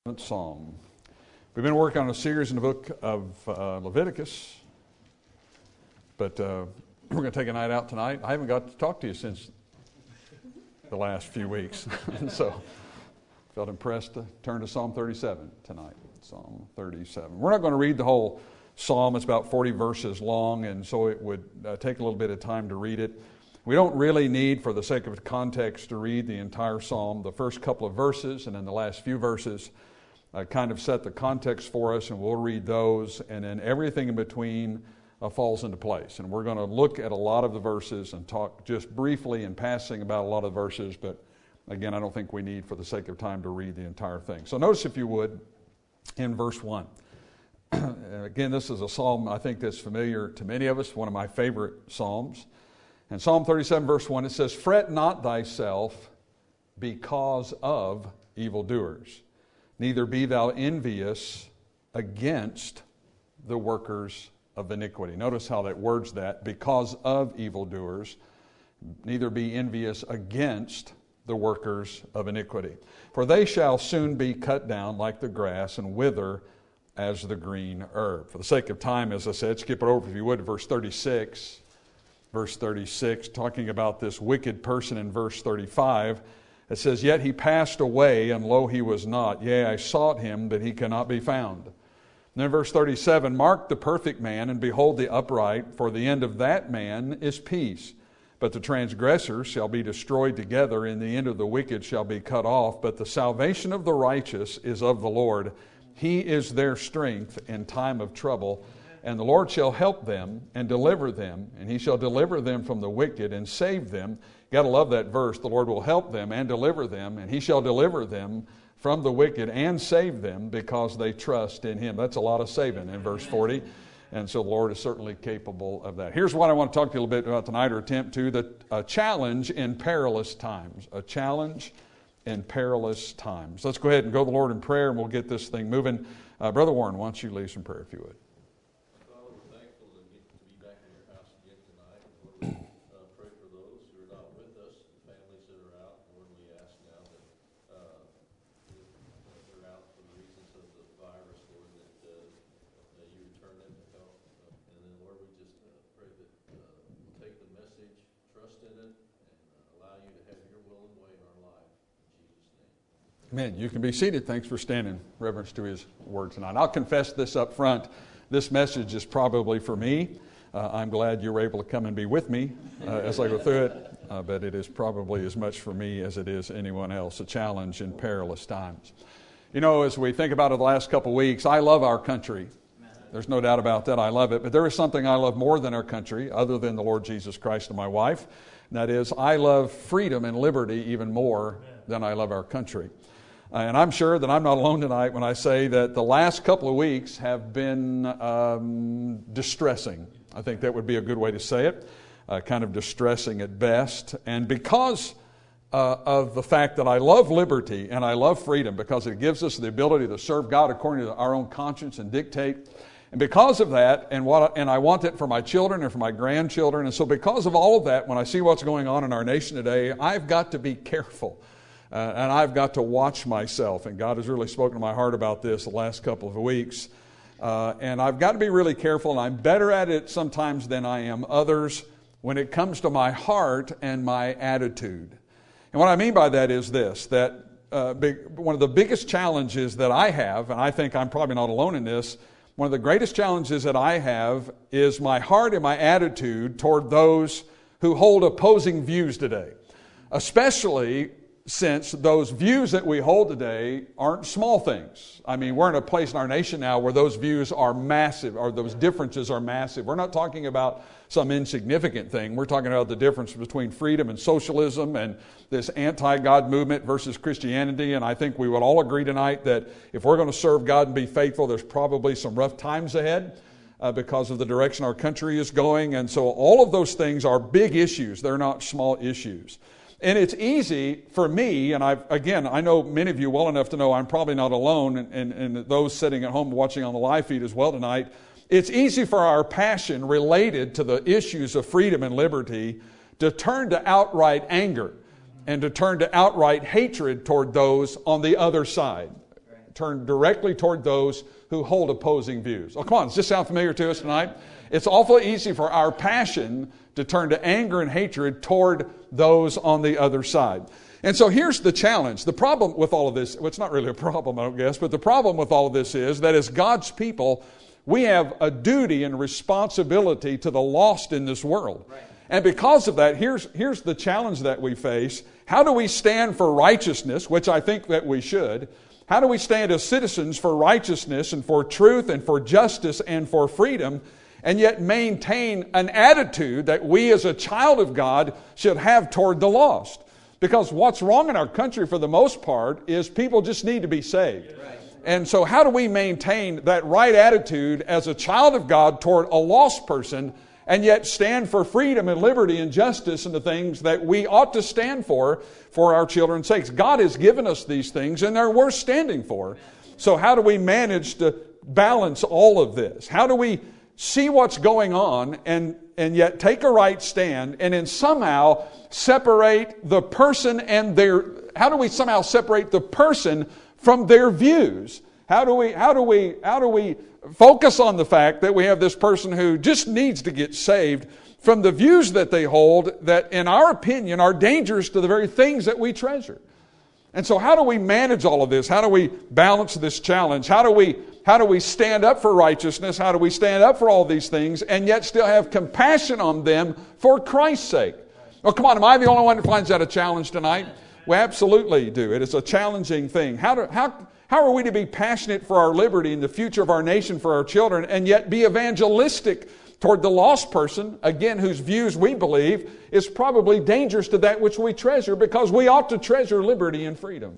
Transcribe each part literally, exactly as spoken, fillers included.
Psalm. We've been working on a series in the book of uh, Leviticus, but uh, we're going to take a night out tonight. I haven't got to talk to you since the last few weeks, so felt impressed to turn to Psalm thirty-seven tonight. Psalm thirty-seven. We're not going to read the whole psalm. It's about forty verses long, and so it would uh, take a little bit of time to read it. We don't really need, for the sake of context, to read the entire psalm. The first couple of verses and then the last few verses Uh, kind of set the context for us, and we'll read those, and then everything in between uh, falls into place. And we're going to look at a lot of the verses and talk just briefly in passing about a lot of the verses, but again, I don't think we need, for the sake of time, to read the entire thing. So notice, if you would, in verse one. Again, this is a psalm I think that's familiar to many of us, one of my favorite psalms. In Psalm thirty-seven, verse one, it says, "Fret not thyself because of evildoers, neither be thou envious against the workers of iniquity." Notice how that words that, because of evildoers, neither be envious against the workers of iniquity. For they shall soon be cut down like the grass and wither as the green herb. For the sake of time, as I said, skip it over if you would to verse thirty-six. Verse thirty-six, talking about this wicked person in verse thirty-five. It says, "Yet he passed away, and lo, he was not. Yea, I sought him, but he cannot be found." And then verse thirty-seven, "Mark the perfect man, and behold the upright, for the end of that man is peace. But the transgressors shall be destroyed together, and the end of the wicked shall be cut off. But the salvation of the righteous is of the Lord. He is their strength in time of trouble. And the Lord shall help them and deliver them, and he shall deliver them from the wicked and save them." You got to love that verse. The Lord will help them and deliver them, and he shall deliver them from the wicked and save them because they trust in him. That's a lot of saving in verse forty. And so the Lord is certainly capable of that. Here's what I want to talk to you a little bit about tonight, or attempt to, the, a challenge in perilous times. A challenge in perilous times. Let's go ahead and go to the Lord in prayer, and we'll get this thing moving. Uh, Brother Warren, why don't you lead some prayer, if you would. Amen. You can be seated. Thanks for standing in reverence to his word tonight. I'll confess this up front. This message is probably for me. Uh, I'm glad you were able to come and be with me uh, as I go through it. Uh, but it is probably as much for me as it is anyone else. A challenge in perilous times. You know, as we think about it the last couple of weeks, I love our country. There's no doubt about that. I love it. But there is something I love more than our country, other than the Lord Jesus Christ and my wife. And that is, I love freedom and liberty even more than I love our country. And I'm sure that I'm not alone tonight when I say that the last couple of weeks have been um, distressing. I think that would be a good way to say it, uh, kind of distressing at best. And because uh, of the fact that I love liberty and I love freedom, because it gives us the ability to serve God according to our own conscience and dictate. And because of that, and what, and I want it for my children and for my grandchildren. And so because of all of that, when I see what's going on in our nation today, I've got to be careful. Uh, and I've got to watch myself, and God has really spoken to my heart about this the last couple of weeks. Uh, and I've got to be really careful, and I'm better at it sometimes than I am others when it comes to my heart and my attitude. And what I mean by that is this, that uh, big, one of the biggest challenges that I have, and I think I'm probably not alone in this, one of the greatest challenges that I have is my heart and my attitude toward those who hold opposing views today, especially since those views that we hold today aren't small things. I mean, we're in a place in our nation now where those views are massive, or those differences are massive. We're not talking about some insignificant thing. We're talking about the difference between freedom and socialism and this anti-God movement versus Christianity. And I think we would all agree tonight that if we're going to serve God and be faithful, there's probably some rough times ahead uh, because of the direction our country is going. And so all of those things are big issues. They're not small issues. And it's easy for me, and I again, I know many of you well enough to know I'm probably not alone, and, and, and those sitting at home watching on the live feed as well tonight, it's easy for our passion related to the issues of freedom and liberty to turn to outright anger and to turn to outright hatred toward those on the other side. turn directly toward those who hold opposing views. Oh, come on, does this sound familiar to us tonight? It's awful easy for our passion to turn to anger and hatred toward those on the other side. And so here's the challenge. The problem with all of this, well, it's not really a problem, I don't guess, but the problem with all of this is that as God's people, we have a duty and responsibility to the lost in this world. Right. And because of that, here's, here's the challenge that we face. How do we stand for righteousness, which I think that we should? How do we stand as citizens for righteousness and for truth and for justice and for freedom, and yet maintain an attitude that we as a child of God should have toward the lost? Because what's wrong in our country for the most part is people just need to be saved. Right. And so how do we maintain that right attitude as a child of God toward a lost person, and yet stand for freedom and liberty and justice and the things that we ought to stand for for our children's sakes? God has given us these things, and they're worth standing for. So how do we manage to balance all of this? How do we see what's going on and, and yet take a right stand, and then somehow separate the person and their, how do we somehow separate the person from their views? How do we, how do we, how do we focus on the fact that we have this person who just needs to get saved from the views that they hold that, in our opinion, are dangerous to the very things that we treasure? And so how do we manage all of this? How do we balance this challenge? How do we, how do we stand up for righteousness? How do we stand up for all these things and yet still have compassion on them for Christ's sake? Oh, come on, am I the only one that finds that a challenge tonight? We absolutely do. It is a challenging thing. How do, how, how are we to be passionate for our liberty and the future of our nation for our children, and yet be evangelistic toward the lost person, again, whose views we believe is probably dangerous to that which we treasure, because we ought to treasure liberty and freedom?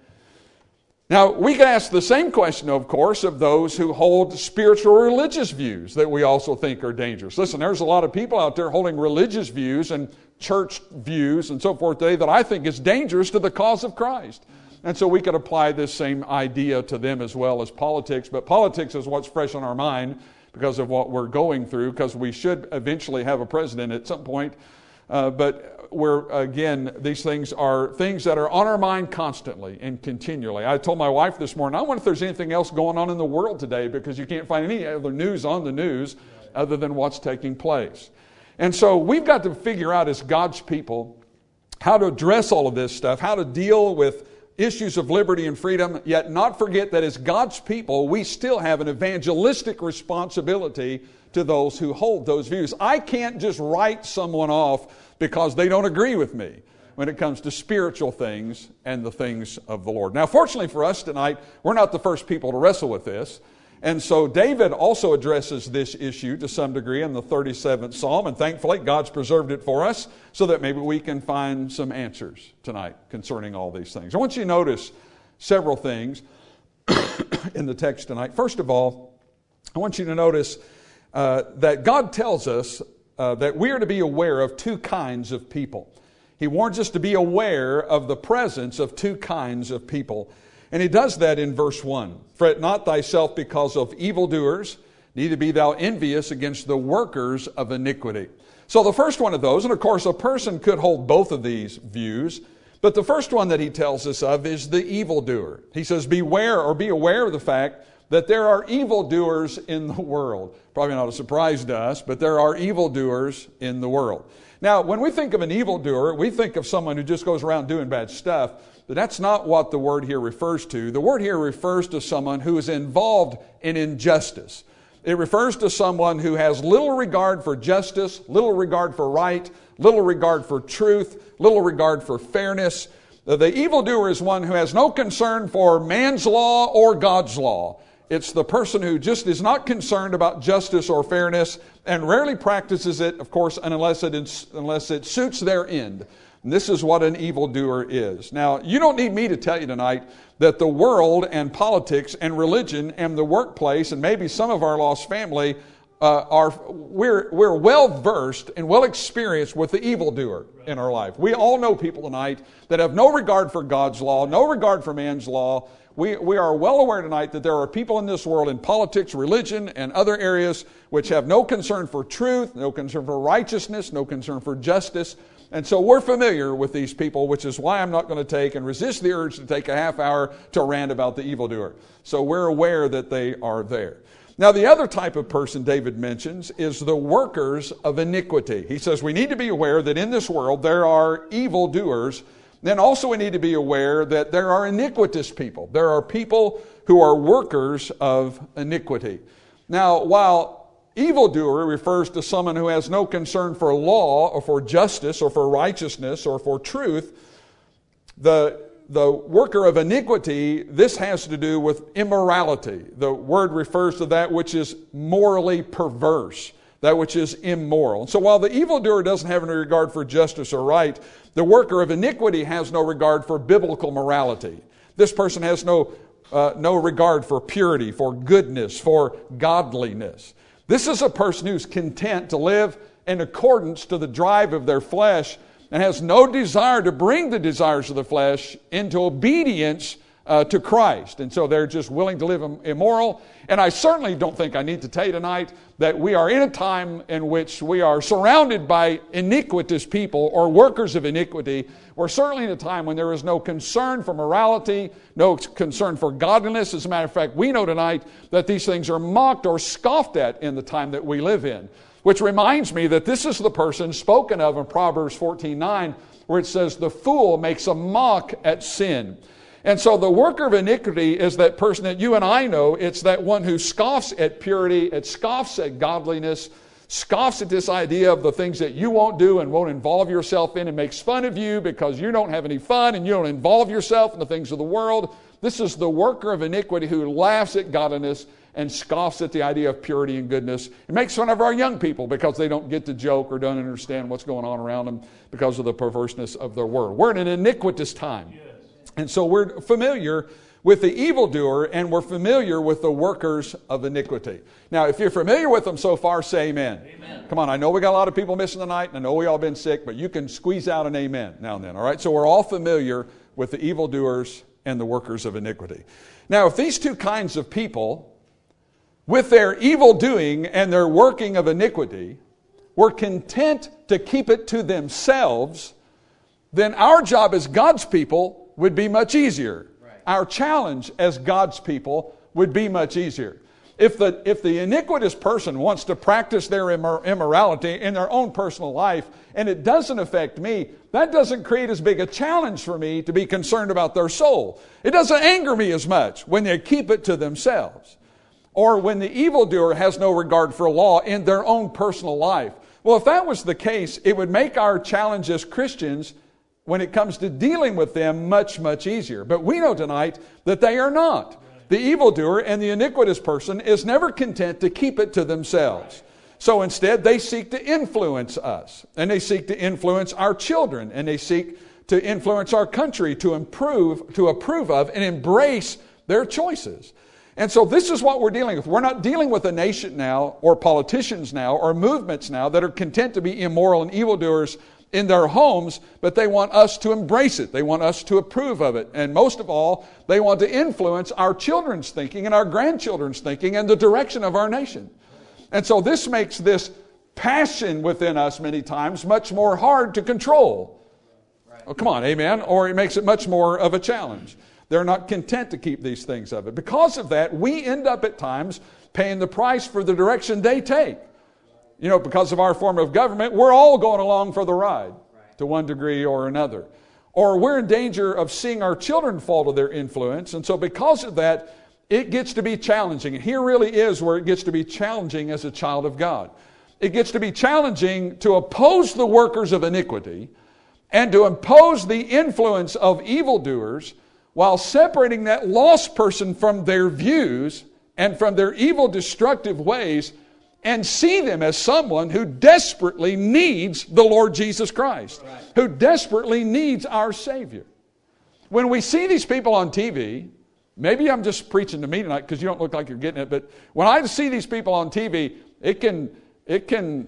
Now, we can ask the same question, of course, of those who hold spiritual religious views that we also think are dangerous. Listen, there's a lot of people out there holding religious views and church views and so forth today that I think is dangerous to the cause of Christ. And so we could apply this same idea to them as well as politics. But politics is what's fresh on our mind because of what we're going through, because we should eventually have a president at some point. Uh, but we're, again, these things are things that are on our mind constantly and continually. I told my wife this morning, I wonder if there's anything else going on in the world today, because you can't find any other news on the news other than what's taking place. And so we've got to figure out as God's people how to address all of this stuff, how to deal with issues of liberty and freedom, yet not forget that as God's people, we still have an evangelistic responsibility to those who hold those views. I can't just write someone off because they don't agree with me when it comes to spiritual things and the things of the Lord. Now, fortunately for us tonight, we're not the first people to wrestle with this. And so David also addresses this issue to some degree in the thirty-seventh Psalm, and thankfully God's preserved it for us so that maybe we can find some answers tonight concerning all these things. I want you to notice several things in the text tonight. First of all, I want you to notice uh, that God tells us uh, that we are to be aware of two kinds of people. He warns us to be aware of the presence of two kinds of people. And he does that in verse one. Fret not thyself because of evildoers, neither be thou envious against the workers of iniquity. So the first one of those, and of course a person could hold both of these views, but the first one that he tells us of is the evildoer. He says, beware or be aware of the fact that there are evildoers in the world. Probably not a surprise to us, but there are evildoers in the world. Now, when we think of an evildoer, we think of someone who just goes around doing bad stuff. But that's not what the word here refers to. The word here refers to someone who is involved in injustice. It refers to someone who has little regard for justice, little regard for right, little regard for truth, little regard for fairness. The evildoer is one who has no concern for man's law or God's law. It's the person who just is not concerned about justice or fairness and rarely practices it, of course, unless it, unless it suits their end. And this is what an evildoer is. Now, you don't need me to tell you tonight that the world and politics and religion and the workplace and maybe some of our lost family uh, are, we're, we're well versed and well experienced with the evildoer in our life. We all know people tonight that have no regard for God's law, no regard for man's law. We, we are well aware tonight that there are people in this world in politics, religion, and other areas which have no concern for truth, no concern for righteousness, no concern for justice. And so we're familiar with these people, which is why I'm not going to take and resist the urge to take a half hour to rant about the evildoer. So we're aware that they are there. Now, the other type of person David mentions is the workers of iniquity. He says we need to be aware that in this world there are evildoers. Then also we need to be aware that there are iniquitous people. There are people who are workers of iniquity. Now, while evildoer refers to someone who has no concern for law or for justice or for righteousness or for truth, the, the worker of iniquity, this has to do with immorality. The word refers to that which is morally perverse, that which is immoral. And so while the evildoer doesn't have any regard for justice or right, the worker of iniquity has no regard for biblical morality. This person has no, uh, no regard for purity, for goodness, for godliness. This is a person who's content to live in accordance to the drive of their flesh and has no desire to bring the desires of the flesh into obedience uh, to Christ. And so they're just willing to live immoral. And I certainly don't think I need to tell you tonight that we are in a time in which we are surrounded by iniquitous people or workers of iniquity. We're certainly in a time when there is no concern for morality, no concern for godliness. As a matter of fact, we know tonight that these things are mocked or scoffed at in the time that we live in. Which reminds me that this is the person spoken of in Proverbs fourteen nine, where it says, the fool makes a mock at sin. And so the worker of iniquity is that person that you and I know. It's that one who scoffs at purity, it scoffs at godliness, scoffs at this idea of the things that you won't do and won't involve yourself in, and makes fun of you because you don't have any fun and you don't involve yourself in the things of the world. This is the worker of iniquity who laughs at godliness and scoffs at the idea of purity and goodness. It makes fun of our young people because they don't get the joke or don't understand what's going on around them because of the perverseness of their world. We're in an iniquitous time. Yes. And so we're familiar with the evildoer and we're familiar with the workers of iniquity. Now, if you're familiar with them so far, say amen. Amen. Come on, I know we got a lot of people missing tonight, and I know we all been sick, but you can squeeze out an amen now and then, all right? So we're all familiar with the evildoers and the workers of iniquity. Now, if these two kinds of people, with their evil doing and their working of iniquity, were content to keep it to themselves, then our job as God's people would be much easier. Right. Our challenge as God's people would be much easier. If the, if the iniquitous person wants to practice their immor- immorality in their own personal life and it doesn't affect me, that doesn't create as big a challenge for me to be concerned about their soul. It doesn't anger me as much when they keep it to themselves. Or when the evildoer has no regard for law in their own personal life. Well, if that was the case, it would make our challenge as Christians when it comes to dealing with them much, much easier. But we know tonight that they are not. The evildoer and the iniquitous person is never content to keep it to themselves. So instead, they seek to influence us. And they seek to influence our children. And they seek to influence our country to improve, to approve of and embrace their choices. And so this is what we're dealing with. We're not dealing with a nation now or politicians now or movements now that are content to be immoral and evildoers in their homes, but they want us to embrace it. They want us to approve of it. And most of all, they want to influence our children's thinking and our grandchildren's thinking and the direction of our nation. And so this makes this passion within us many times much more hard to control. Right. Oh, come on, amen? Or it makes it much more of a challenge. They're not content to keep these things of it. Because of that, we end up at times paying the price for the direction they take. You know, because of our form of government, we're all going along for the ride to one degree or another. Or we're in danger of seeing our children fall to their influence. And so because of that, it gets to be challenging. And here really is where it gets to be challenging as a child of God. It gets to be challenging to oppose the workers of iniquity and to impose the influence of evildoers while separating that lost person from their views and from their evil, destructive ways, and see them as someone who desperately needs the Lord Jesus Christ, right. Who desperately needs our Savior. When we see these people on T V, maybe I'm just preaching to me tonight because you don't look like you're getting it, but when I see these people on T V, it can, it can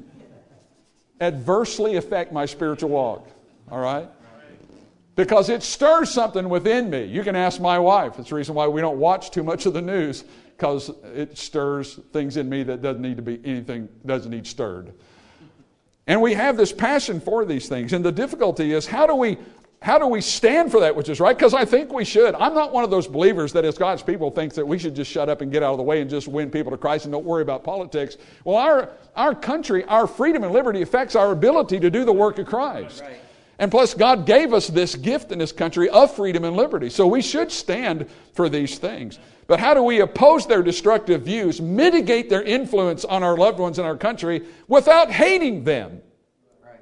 adversely affect my spiritual walk, all right? Because it stirs something within me. You can ask my wife. It's the reason why we don't watch too much of the news, because it stirs things in me that doesn't need to be anything, doesn't need stirred. And we have this passion for these things. And the difficulty is, how do we how do we stand for that which is right? Because I think we should. I'm not one of those believers that as God's people thinks that we should just shut up and get out of the way and just win people to Christ and don't worry about politics. Well, our, our country, our freedom and liberty affects our ability to do the work of Christ. Right. And plus, God gave us this gift in this country of freedom and liberty. So we should stand for these things. But how do we oppose their destructive views, mitigate their influence on our loved ones in our country without hating them? Right.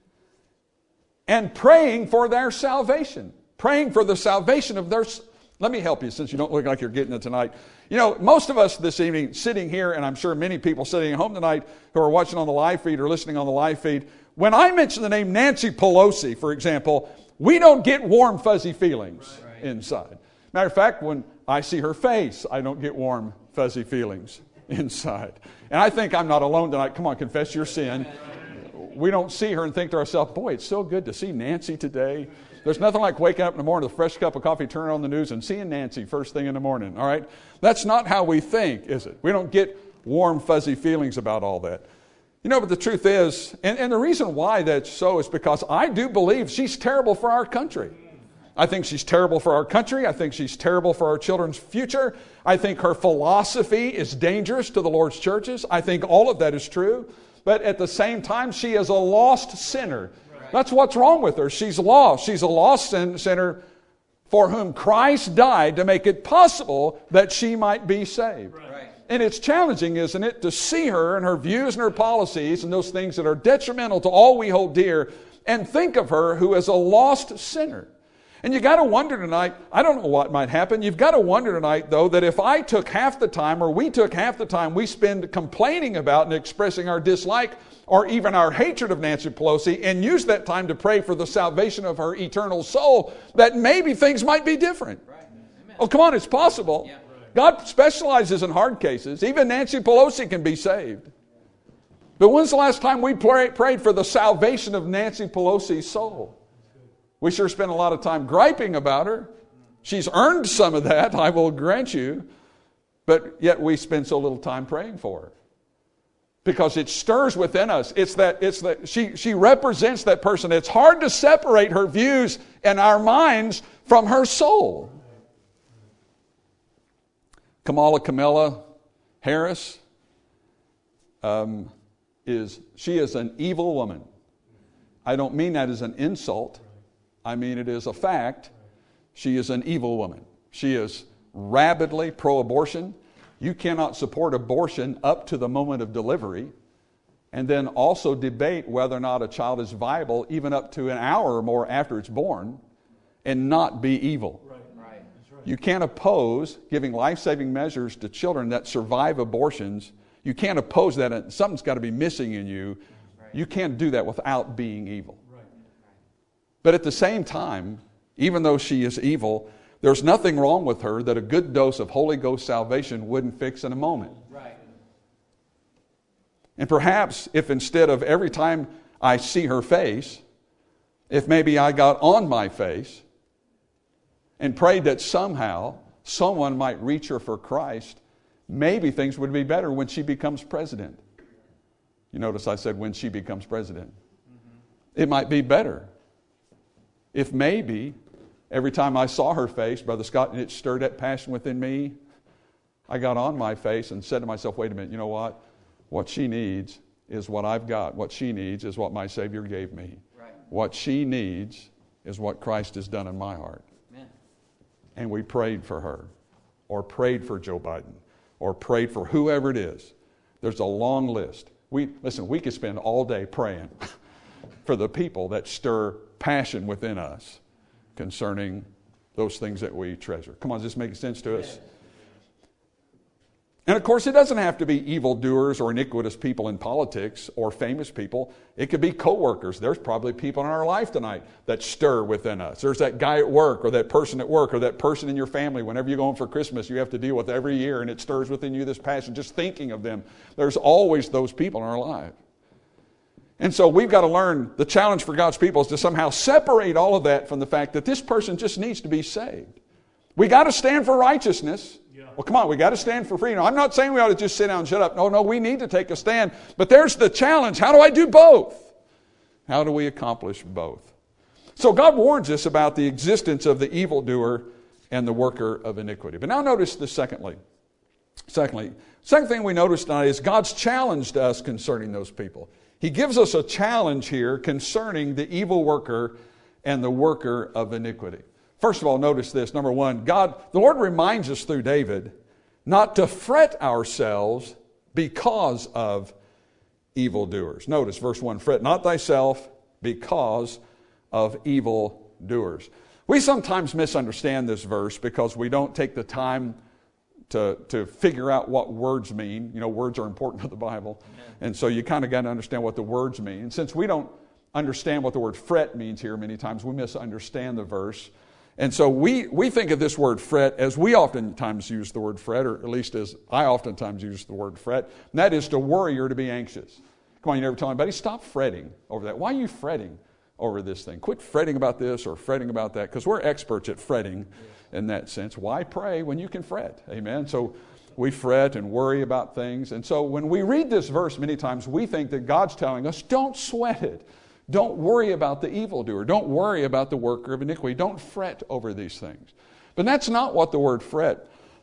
And praying for their salvation. Praying for the salvation of their... Let me help you since you don't look like you're getting it tonight. You know, most of us this evening sitting here, and I'm sure many people sitting at home tonight who are watching on the live feed or listening on the live feed, when I mention the name Nancy Pelosi, for example, we don't get warm, fuzzy feelings right. inside. Matter of fact, when I see her face, I don't get warm, fuzzy feelings inside. And I think I'm not alone tonight. Come on, confess your sin. We don't see her and think to ourselves, boy, it's so good to see Nancy today. There's nothing like waking up in the morning with a fresh cup of coffee, turning on the news, and seeing Nancy first thing in the morning, all right? That's not how we think, is it? We don't get warm, fuzzy feelings about all that. You know, but the truth is, and, and the reason why that's so is because I do believe she's terrible for our country. I think she's terrible for our country. I think she's terrible for our children's future. I think her philosophy is dangerous to the Lord's churches. I think all of that is true. But at the same time, she is a lost sinner. That's what's wrong with her. She's lost. She's a lost sin- sinner for whom Christ died to make it possible that she might be saved. Right. And it's challenging, isn't it, to see her and her views and her policies and those things that are detrimental to all we hold dear and think of her who is a lost sinner. And you got to wonder tonight, I don't know what might happen. You've got to wonder tonight, though, that if I took half the time or we took half the time we spend complaining about and expressing our dislike or even our hatred of Nancy Pelosi and use that time to pray for the salvation of her eternal soul, that maybe things might be different. Right. Oh, come on, it's possible. Yeah. God specializes in hard cases. Even Nancy Pelosi can be saved. But when's the last time we pray, prayed for the salvation of Nancy Pelosi's soul? We sure spend a lot of time griping about her. She's earned some of that, I will grant you. But yet we spend so little time praying for her. Because it stirs within us. It's that, it's that she, she represents that person. It's hard to separate her views and our minds from her soul. Kamala Kamala Harris um, is, she is an evil woman. I don't mean that as an insult. I mean it is a fact. She is an evil woman. She is rabidly pro-abortion. You cannot support abortion up to the moment of delivery and then also debate whether or not a child is viable even up to an hour or more after it's born and not be evil. Right. Right. That's right. You can't oppose giving life-saving measures to children that survive abortions. You can't oppose that. Something's got to be missing in you. Right. You can't do that without being evil. Right. But at the same time, even though she is evil, there's nothing wrong with her that a good dose of Holy Ghost salvation wouldn't fix in a moment. Right. And perhaps if instead of every time I see her face, if maybe I got on my face and prayed that somehow someone might reach her for Christ, maybe things would be better when she becomes president. You notice I said when she becomes president. Mm-hmm. It might be better if maybe every time I saw her face, Brother Scott, and it stirred that passion within me, I got on my face and said to myself, wait a minute, you know what? What she needs is what I've got. What she needs is what my Savior gave me. Right. What she needs is what Christ has done in my heart. Amen. And we prayed for her, or prayed for Joe Biden, or prayed for whoever it is. There's a long list. We listen, we could spend all day praying for the people that stir passion within us concerning those things that we treasure. Come on, does this make sense to us? And of course, it doesn't have to be evildoers or iniquitous people in politics or famous people. It could be co-workers. There's probably people in our life tonight that stir within us. There's that guy at work or that person at work or that person in your family. Whenever you go home for Christmas, you have to deal with every year, and it stirs within you this passion just thinking of them. There's always those people in our life. And so we've got to learn, the challenge for God's people is to somehow separate all of that from the fact that this person just needs to be saved. We got to stand for righteousness. Yeah. Well, come on, we got to stand for freedom. I'm not saying we ought to just sit down and shut up. No, no, we need to take a stand. But there's the challenge. How do I do both? How do we accomplish both? So God warns us about the existence of the evildoer and the worker of iniquity. But now notice this secondly. Secondly, second thing we notice tonight is God's challenged us concerning those people. He gives us a challenge here concerning the evil worker and the worker of iniquity. First of all, notice this. Number one, God, the Lord reminds us through David not to fret ourselves because of evildoers. Notice verse one, fret not thyself because of evildoers. We sometimes misunderstand this verse because we don't take the time to, to figure out what words mean. You know, words are important to the Bible. Amen. And so you kind of got to understand what the words mean. And since we don't understand what the word fret means here many times, we misunderstand the verse. And so we, we think of this word fret as we oftentimes use the word fret, or at least as I oftentimes use the word fret, and that is to worry or to be anxious. Come on, you never tell anybody, stop fretting over that. Why are you fretting over this thing? Quit fretting about this or fretting about that, because we're experts at fretting in that sense. Why pray when you can fret? Amen. So we fret and worry about things. And so when we read this verse many times, we think that God's telling us, don't sweat it. Don't worry about the evildoer. Don't worry about the worker of iniquity. Don't fret over these things. But that's not what the word fret,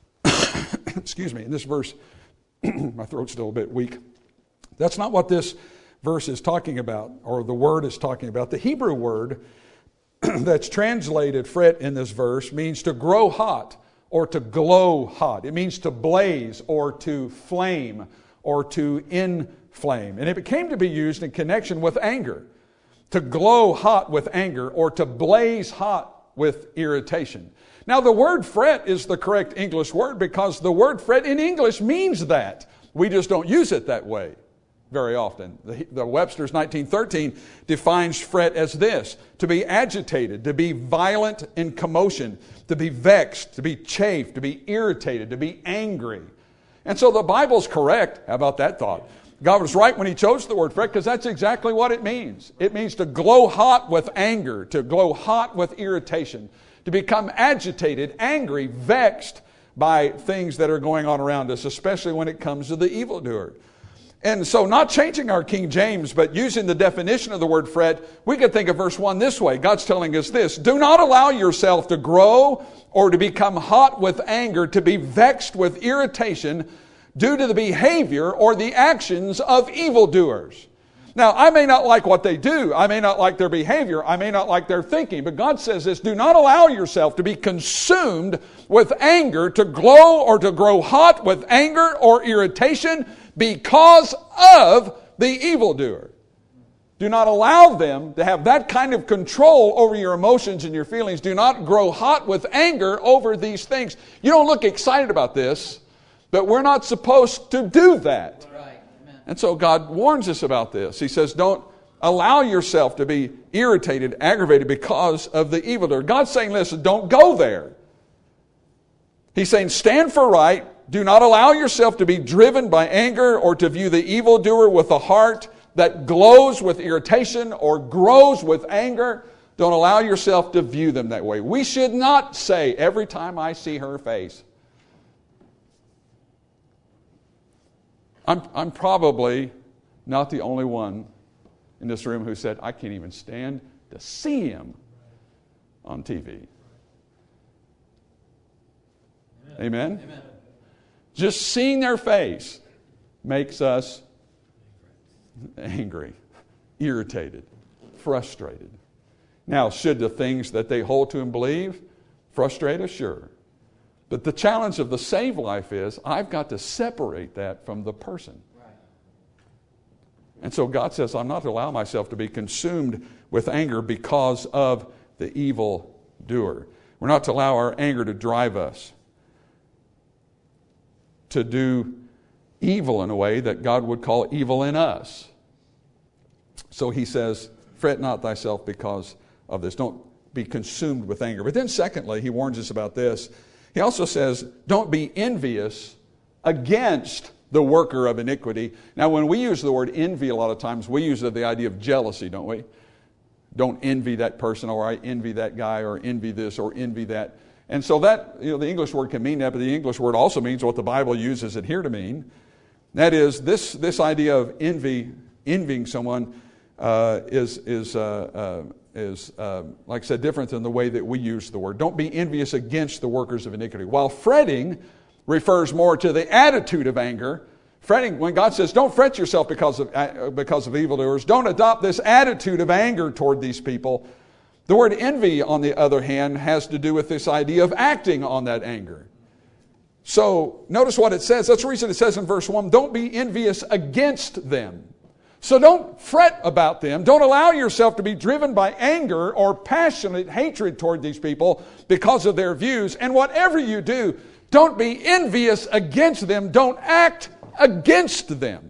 excuse me, in this verse, my throat's still a bit weak. That's not what this verse is talking about, or the word is talking about. The Hebrew word that's translated fret in this verse means to grow hot or to glow hot. It means to blaze or to flame or to inflame. And it came to be used in connection with anger. To glow hot with anger or to blaze hot with irritation. Now the word fret is the correct English word because the word fret in English means that. We just don't use it that way very often. The, the Webster's nineteen thirteen defines fret as this: to be agitated, to be violent in commotion, to be vexed, to be chafed, to be irritated, to be angry. And so the Bible's correct. How about that thought? God was right when He chose the word fret, because that's exactly what it means. It means to glow hot with anger, to glow hot with irritation, to become agitated, angry, vexed by things that are going on around us, especially when it comes to the evildoer. And so not changing our King James, but using the definition of the word fret, we could think of verse one this way. God's telling us this: do not allow yourself to grow or to become hot with anger, to be vexed with irritation, due to the behavior or the actions of evildoers. Now, I may not like what they do. I may not like their behavior. I may not like their thinking. But God says this: do not allow yourself to be consumed with anger, to glow or to grow hot with anger or irritation because of the evildoer. Do not allow them to have that kind of control over your emotions and your feelings. Do not grow hot with anger over these things. You don't look excited about this, but we're not supposed to do that. Right. And so God warns us about this. He says, don't allow yourself to be irritated, aggravated because of the evildoer. God's saying, listen, don't go there. He's saying, stand for right. Do not allow yourself to be driven by anger or to view the evildoer with a heart that glows with irritation or grows with anger. Don't allow yourself to view them that way. We should not say, every time I see her face. I'm, I'm probably not the only one in this room who said, I can't even stand to see him on T V. Amen? Amen? Amen. Just seeing their face makes us angry, irritated, frustrated. Now, should the things that they hold to and believe frustrate us? Sure. But the challenge of the saved life is I've got to separate that from the person. Right. And so God says, I'm not to allow myself to be consumed with anger because of the evil doer. We're not to allow our anger to drive us to do evil in a way that God would call evil in us. So he says, fret not thyself because of this. Don't be consumed with anger. But then secondly, he warns us about this. He also says, don't be envious against the worker of iniquity. Now, when we use the word envy a lot of times, we use the idea of jealousy, don't we? Don't envy that person, or I envy that guy, or envy this, or envy that. And so that, you know, the English word can mean that, but the English word also means what the Bible uses it here to mean. That is, this, this idea of envy, envying someone uh, is, is, uh, uh, is uh, like I said, different than the way that we use the word. Don't be envious against the workers of iniquity. While fretting refers more to the attitude of anger. Fretting, when God says, don't fret yourself because of, uh, because of evildoers, don't adopt this attitude of anger toward these people. The word envy, on the other hand, has to do with this idea of acting on that anger. So notice what it says. That's the reason it says in verse one, don't be envious against them. So don't fret about them. Don't allow yourself to be driven by anger or passionate hatred toward these people because of their views. And whatever you do, don't be envious against them. Don't act against them.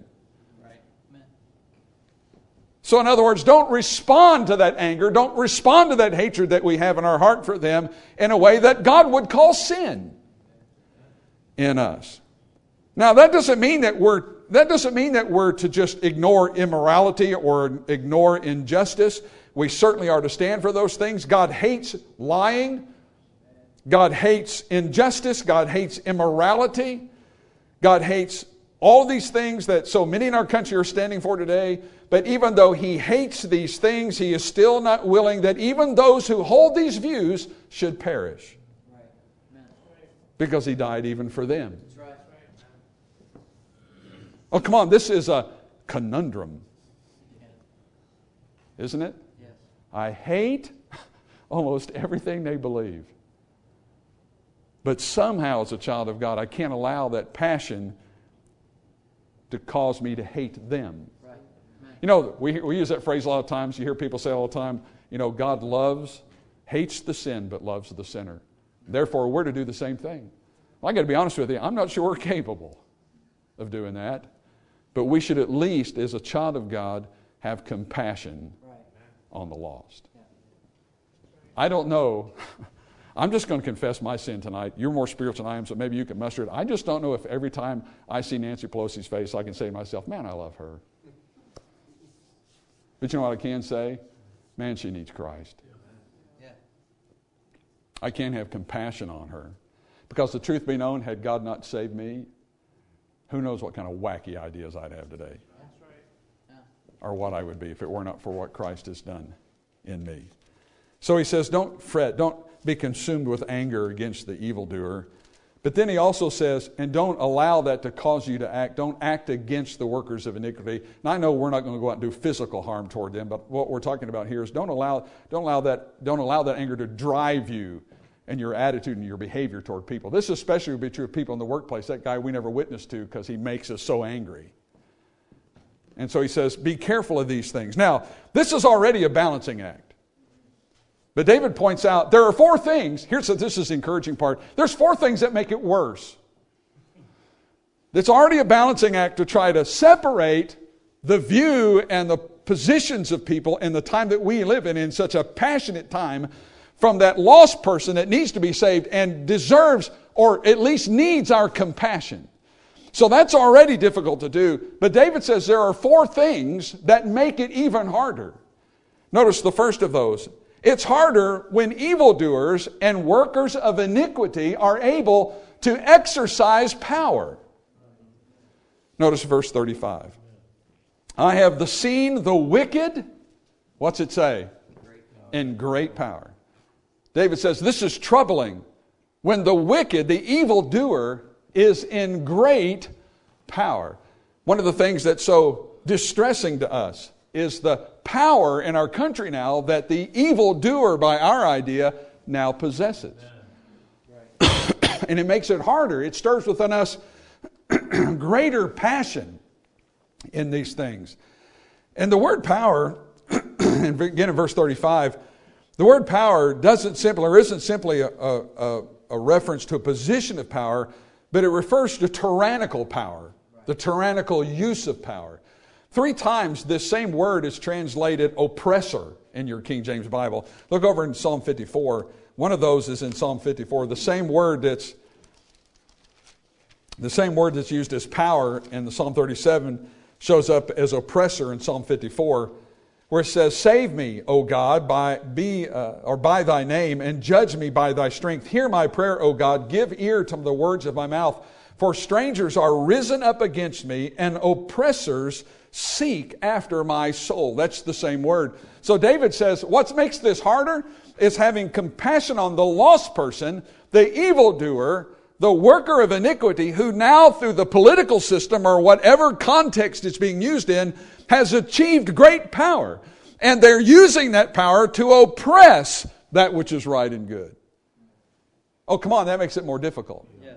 So in other words, don't respond to that anger. Don't respond to that hatred that we have in our heart for them in a way that God would call sin in us. Now that doesn't mean that we're that doesn't mean that we're to just ignore immorality or ignore injustice. We certainly are to stand for those things. God hates lying. God hates injustice. God hates immorality. God hates all these things that so many in our country are standing for today. But even though He hates these things, He is still not willing that even those who hold these views should perish. Because He died even for them. Oh, come on, this is a conundrum. Isn't it? Yes. I hate almost everything they believe. But somehow as a child of God, I can't allow that passion to cause me to hate them. Right. You know, we, we use that phrase a lot of times. You hear people say all the time, you know, God loves, hates the sin, but loves the sinner. Therefore, we're to do the same thing. Well, I got to be honest with you, I'm not sure we're capable of doing that. But we should at least, as a child of God, have compassion right. on the lost. Yeah. I don't know. I'm just going to confess my sin tonight. You're more spiritual than I am, so maybe you can muster it. I just don't know if every time I see Nancy Pelosi's face, I can say to myself, man, I love her. But you know what I can say? Man, she needs Christ. Yeah. I can't have compassion on her. Because the truth be known, had God not saved me, who knows what kind of wacky ideas I'd have today. That's right. Yeah. Or what I would be if it were not for what Christ has done in me. So he says, don't fret, don't be consumed with anger against the evildoer. But then he also says, and don't allow that to cause you to act. Don't act against the workers of iniquity. And I know we're not going to go out and do physical harm toward them, but what we're talking about here is don't allow, don't allow that, don't allow that anger to drive you and your attitude and your behavior toward people. This especially would be true of people in the workplace. That guy we never witnessed to because he makes us so angry. And so he says, be careful of these things. Now, this is already a balancing act. But David points out there are four things. Here's this is the encouraging part. There's four things that make it worse. It's already a balancing act to try to separate the view and the positions of people in the time that we live in, in such a passionate time, from that lost person that needs to be saved and deserves or at least needs our compassion. So that's already difficult to do. But David says there are four things that make it even harder. Notice the first of those. It's harder when evildoers and workers of iniquity are able to exercise power. Notice verse thirty-five. I have the seen the wicked, what's it say? In great power. David says this is troubling when the wicked, the evildoer, is in great power. One of the things that's so distressing to us is the power in our country now that the evildoer, by our idea, now possesses. Right. And it makes it harder. It stirs within us greater passion in these things. And the word power, and again in verse thirty-five, the word power doesn't simply, or isn't simply a, a, a reference to a position of power, but it refers to tyrannical power, the tyrannical use of power. Three times this same word is translated oppressor in your King James Bible. Look over in Psalm fifty-four. One of those is in Psalm fifty-four. The same word that's the same word that's used as power in the Psalm thirty-seven shows up as oppressor in Psalm fifty-four, where it says, "Save me, O God, by be uh, or by Thy name, and judge me by Thy strength. Hear my prayer, O God. Give ear to the words of my mouth. For strangers are risen up against me, and oppressors seek after my soul. That's the same word. So David says, what makes this harder is having compassion on the lost person, the evildoer, the worker of iniquity, who now through the political system or whatever context it's being used in, has achieved great power. And they're using that power to oppress that which is right and good. Oh, come on, that makes it more difficult. Yes.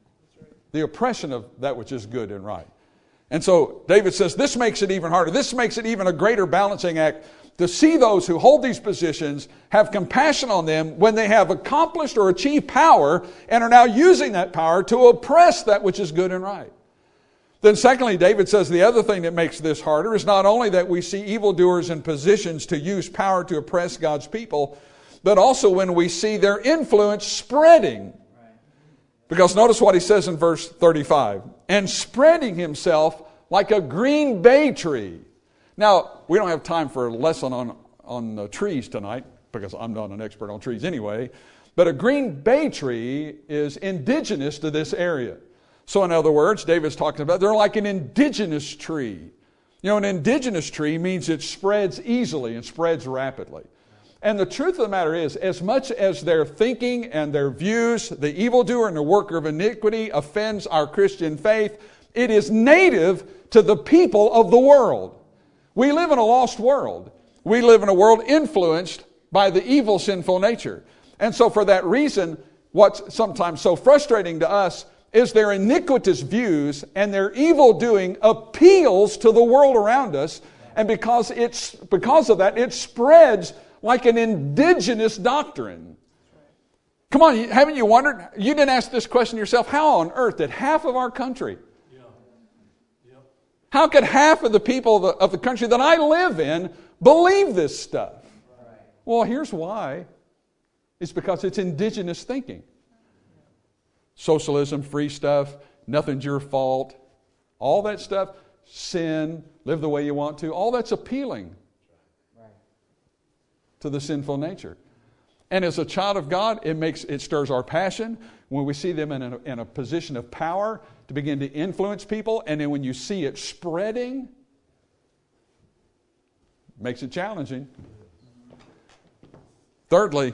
The oppression of that which is good and right. And so David says this makes it even harder. This makes it even a greater balancing act to see those who hold these positions, have compassion on them when they have accomplished or achieved power and are now using that power to oppress that which is good and right. Then secondly, David says the other thing that makes this harder is not only that we see evildoers in positions to use power to oppress God's people, but also when we see their influence spreading. Because notice what he says in verse thirty-five. And spreading himself like a green bay tree. Now, we don't have time for a lesson on, on uh, trees tonight, because I'm not an expert on trees anyway. But a green bay tree is indigenous to this area. So in other words, David's talking about, they're like an indigenous tree. You know, an indigenous tree means it spreads easily and spreads rapidly. And the truth of the matter is, as much as their thinking and their views, the evildoer and the worker of iniquity offends our Christian faith, it is native to the people of the world. We live in a lost world. We live in a world influenced by the evil, sinful nature. And so for that reason, what's sometimes so frustrating to us is their iniquitous views and their evil doing appeals to the world around us. And because it's because of that, it spreads like an indigenous doctrine. Come on, haven't you wondered? You didn't ask this question yourself. How on earth did half of our country, yeah. Yeah. how could half of the people of the, of the country that I live in believe this stuff? Right. Well, here's why. It's because it's indigenous thinking. Socialism, free stuff, nothing's your fault, all that stuff, sin, live the way you want to, all that's appealing to the sinful nature. And as a child of God, it makes it stirs our passion when we see them in a, in a position of power to begin to influence people. And then when you see it spreading, it makes it challenging. Thirdly,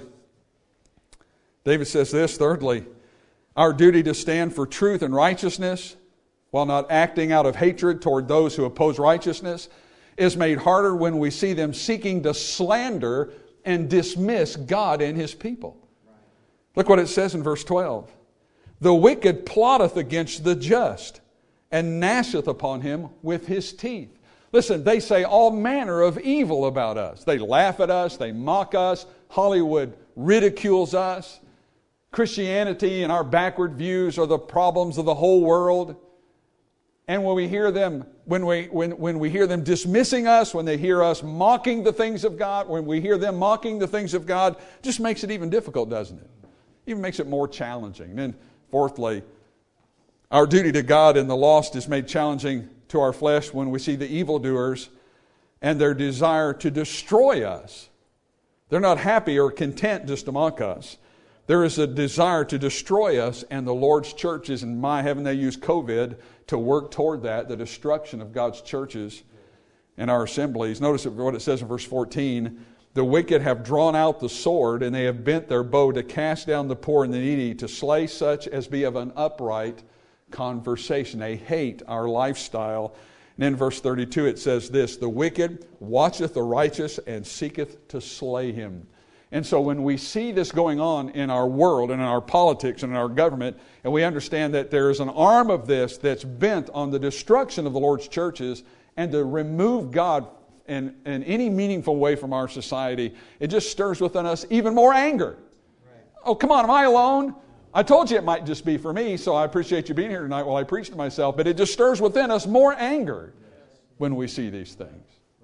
David says this, thirdly, our duty to stand for truth and righteousness while not acting out of hatred toward those who oppose righteousness is made harder when we see them seeking to slander and dismiss God and His people. Right. Look what it says in verse twelve. The wicked plotteth against the just, and gnasheth upon him with his teeth. Listen, they say all manner of evil about us. They laugh at us, they mock us, Hollywood ridicules us. Christianity and our backward views are the problems of the whole world. And when we hear them, when we when, when we hear them dismissing us, when they hear us mocking the things of God, when we hear them mocking the things of God, it just makes it even difficult, doesn't it? Even makes it more challenging. And then fourthly, our duty to God and the lost is made challenging to our flesh when we see the evildoers and their desire to destroy us. They're not happy or content just to mock us. There is a desire to destroy us, and the Lord's churches, and my heaven, they use COVID to work toward that, the destruction of God's churches and our assemblies. Notice what it says in verse fourteen. The wicked have drawn out the sword, and they have bent their bow to cast down the poor and the needy, to slay such as be of an upright conversation. They hate our lifestyle. And in verse thirty-two it says this, the wicked watcheth the righteous and seeketh to slay him. And so when we see this going on in our world and in our politics and in our government, and we understand that there is an arm of this that's bent on the destruction of the Lord's churches and to remove God in, in any meaningful way from our society, it just stirs within us even more anger. Right. Oh, come on, am I alone? I told you it might just be for me, so I appreciate you being here tonight while I preach to myself, but it just stirs within us more anger when we see these things.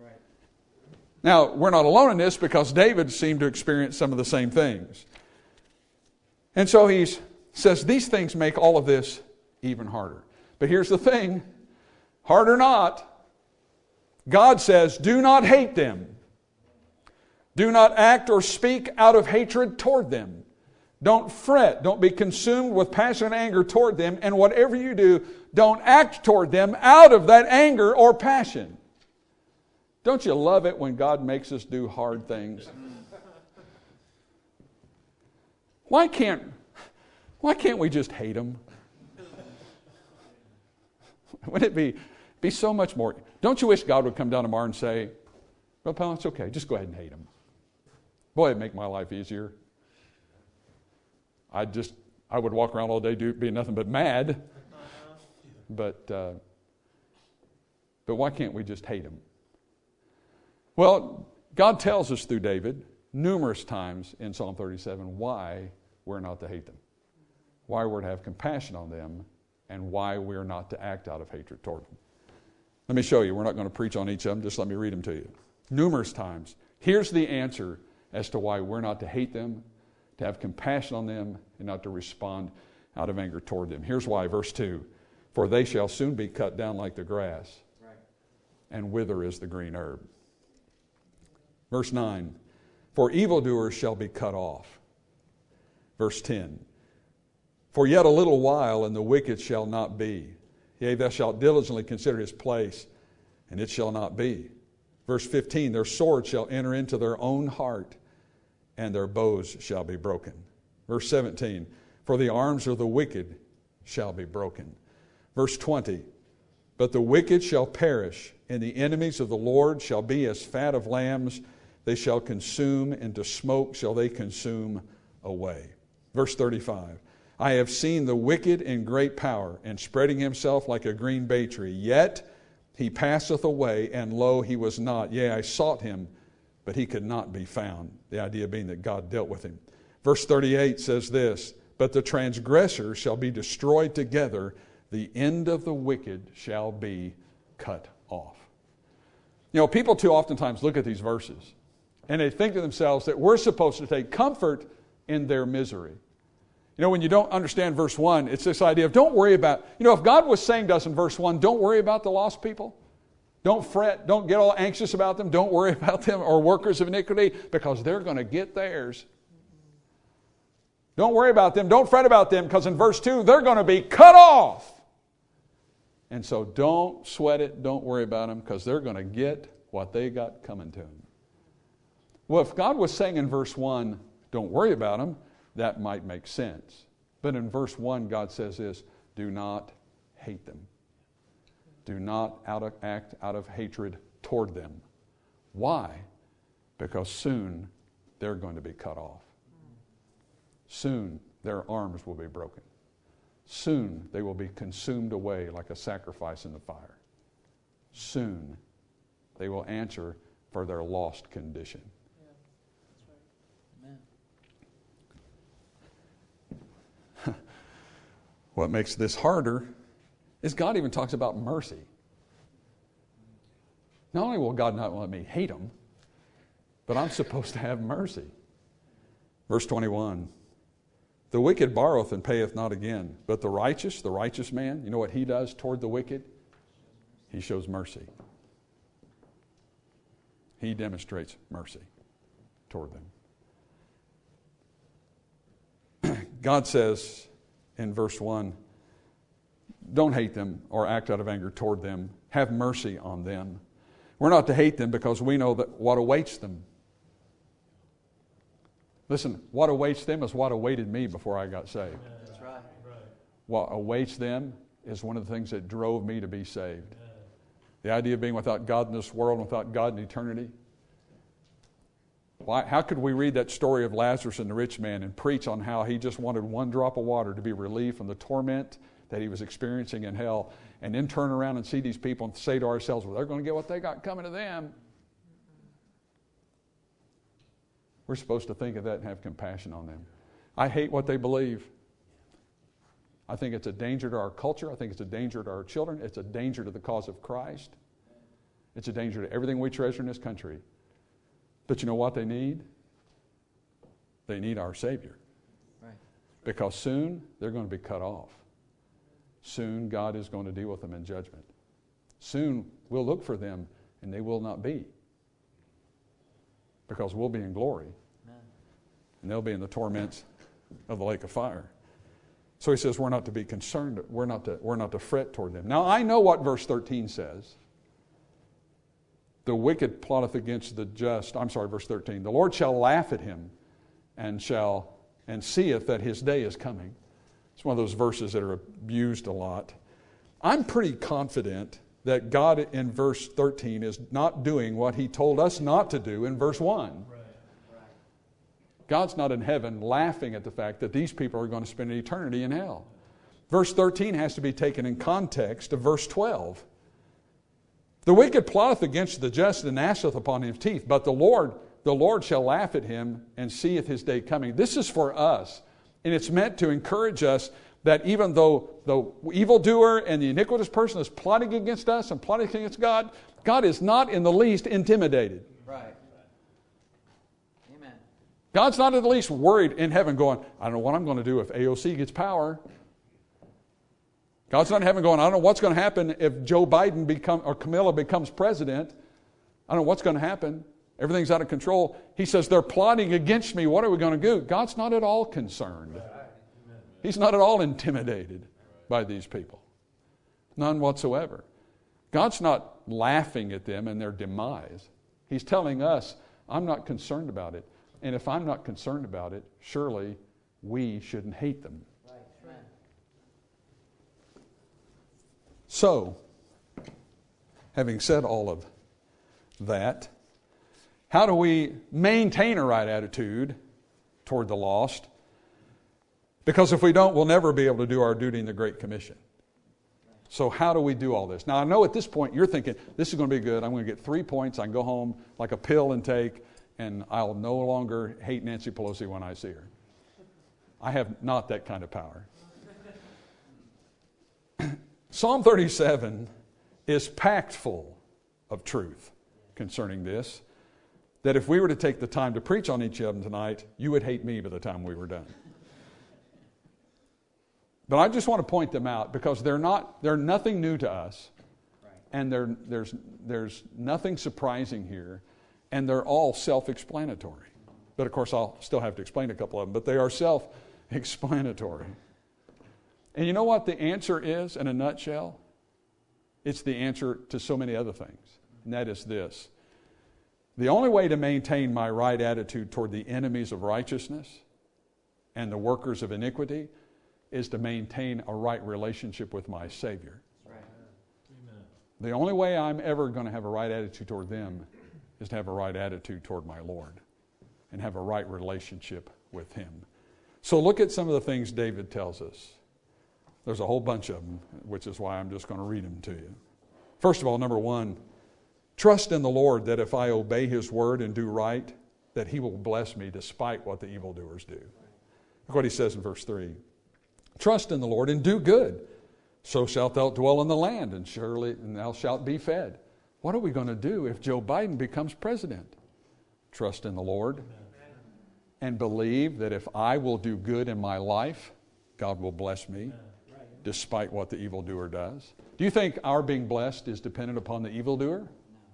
Now, we're not alone in this because David seemed to experience some of the same things. And so he says these things make all of this even harder. But here's the thing, hard or not, God says, do not hate them. Do not act or speak out of hatred toward them. Don't fret. Don't be consumed with passion and anger toward them. And whatever you do, don't act toward them out of that anger or passion. Don't you love it when God makes us do hard things? Why can't, why can't we just hate them? Wouldn't it be, be so much more? Don't you wish God would come down tomorrow and say, well, pal, it's okay. Just go ahead and hate them. Boy, it'd make my life easier. I'd just, I would walk around all day do, being nothing but mad. But, uh, but why can't we just hate them? Well, God tells us through David numerous times in Psalm thirty-seven why we're not to hate them, why we're to have compassion on them, and why we're not to act out of hatred toward them. Let me show you. We're not going to preach on each of them. Just let me read them to you. Numerous times. Here's the answer as to why we're not to hate them, to have compassion on them, and not to respond out of anger toward them. Here's why. Verse two. For they shall soon be cut down like the grass, right, and wither as the green herb. Verse nine. For evildoers shall be cut off. Verse ten. For yet a little while, and the wicked shall not be. Yea, thou shalt diligently consider his place, and it shall not be. Verse fifteen. Their sword shall enter into their own heart, and their bows shall be broken. Verse seventeen. For the arms of the wicked shall be broken. Verse twenty. But the wicked shall perish, and the enemies of the Lord shall be as fat of lambs. They shall consume, and to smoke shall they consume away. Verse thirty-five. I have seen the wicked in great power, and spreading himself like a green bay tree. Yet he passeth away, and lo, he was not. Yea, I sought him, but he could not be found. The idea being that God dealt with him. Verse thirty-eight says this, but the transgressors shall be destroyed together. The end of the wicked shall be cut off. You know, people too oftentimes look at these verses, and they think to themselves that we're supposed to take comfort in their misery. You know, when you don't understand verse one, it's this idea of don't worry about, you know, if God was saying to us in verse one, don't worry about the lost people. Don't fret. Don't get all anxious about them. Don't worry about them or workers of iniquity, because they're going to get theirs. Don't worry about them. Don't fret about them, because in verse two, they're going to be cut off. And so don't sweat it. Don't worry about them, because they're going to get what they got coming to them. Well, if God was saying in verse one, don't worry about them, that might make sense. But in verse one, God says this, do not hate them. Do not out of, act out of hatred toward them. Why? Because soon they're going to be cut off. Soon their arms will be broken. Soon they will be consumed away like a sacrifice in the fire. Soon they will answer for their lost condition. What makes this harder is God even talks about mercy. Not only will God not let me hate them, but I'm supposed to have mercy. Verse twenty-one, the wicked borroweth and payeth not again, but the righteous, the righteous man, you know what he does toward the wicked? He shows mercy. He demonstrates mercy toward them. God says in verse one, don't hate them or act out of anger toward them. Have mercy on them. We're not to hate them because we know that what awaits them. Listen, what awaits them is what awaited me before I got saved. That's right. What awaits them is one of the things that drove me to be saved. The idea of being without God in this world and without God in eternity. Why, how could we read that story of Lazarus and the rich man and preach on how he just wanted one drop of water to be relieved from the torment that he was experiencing in hell, and then turn around and see these people and say to ourselves, well, they're going to get what they got coming to them. We're supposed to think of that and have compassion on them. I hate what they believe. I think it's a danger to our culture. I think it's a danger to our children. It's a danger to the cause of Christ. It's a danger to everything we treasure in this country. But you know what they need? They need our Savior. Right. Because soon they're going to be cut off. Soon God is going to deal with them in judgment. Soon we'll look for them and they will not be. Because we'll be in glory. Amen. And they'll be in the torments of the lake of fire. So he says we're not to be concerned, we're not to, we're not to fret toward them. Now I know what verse thirteen says. The wicked plotteth against the just. I'm sorry, verse thirteen. The Lord shall laugh at him and shall and seeth that his day is coming. It's one of those verses that are abused a lot. I'm pretty confident that God in verse thirteen is not doing what he told us not to do in verse one. Right. God's not in heaven laughing at the fact that these people are going to spend an eternity in hell. Verse thirteen has to be taken in context of verse twelve. The wicked plotteth against the just and gnasheth upon his teeth, but the Lord, the Lord shall laugh at him and seeth his day coming. This is for us, and it's meant to encourage us that even though the evildoer and the iniquitous person is plotting against us and plotting against God, God is not in the least intimidated. Right. Amen. God's not in the least worried in heaven going, I don't know what I'm going to do if A O C gets power. God's not in heaven going, I don't know what's going to happen if Joe Biden become or Camilla becomes president. I don't know what's going to happen. Everything's out of control. He says, they're plotting against me. What are we going to do? God's not at all concerned. He's not at all intimidated by these people. None whatsoever. God's not laughing at them and their demise. He's telling us, I'm not concerned about it. And if I'm not concerned about it, surely we shouldn't hate them. So, having said all of that, how do we maintain a right attitude toward the lost? Because if we don't, we'll never be able to do our duty in the Great Commission. So how do we do all this? Now, I know at this point you're thinking, this is going to be good. I'm going to get three points. I can go home like a pill and take, and I'll no longer hate Nancy Pelosi when I see her. I have not that kind of power. Psalm thirty-seven is packed full of truth concerning this, that if we were to take the time to preach on each of them tonight, you would hate me by the time we were done. But I just want to point them out because they're not, they're nothing new to us. And they're, there's, there's nothing surprising here. And they're all self-explanatory. But of course, I'll still have to explain a couple of them. But they are self-explanatory. And you know what the answer is in a nutshell? It's the answer to so many other things. And that is this. The only way to maintain my right attitude toward the enemies of righteousness and the workers of iniquity is to maintain a right relationship with my Savior. Right. The only way I'm ever going to have a right attitude toward them is to have a right attitude toward my Lord and have a right relationship with Him. So look at some of the things David tells us. There's a whole bunch of them, which is why I'm just going to read them to you. First of all, number one, trust in the Lord that if I obey His word and do right, that He will bless me despite what the evildoers do. Look what He says in verse three. Trust in the Lord and do good. So shalt thou dwell in the land, and surely and thou shalt be fed. What are we going to do if Joe Biden becomes president? Trust in the Lord and believe that if I will do good in my life, God will bless me despite what the evildoer does. Do you think our being blessed is dependent upon the evildoer?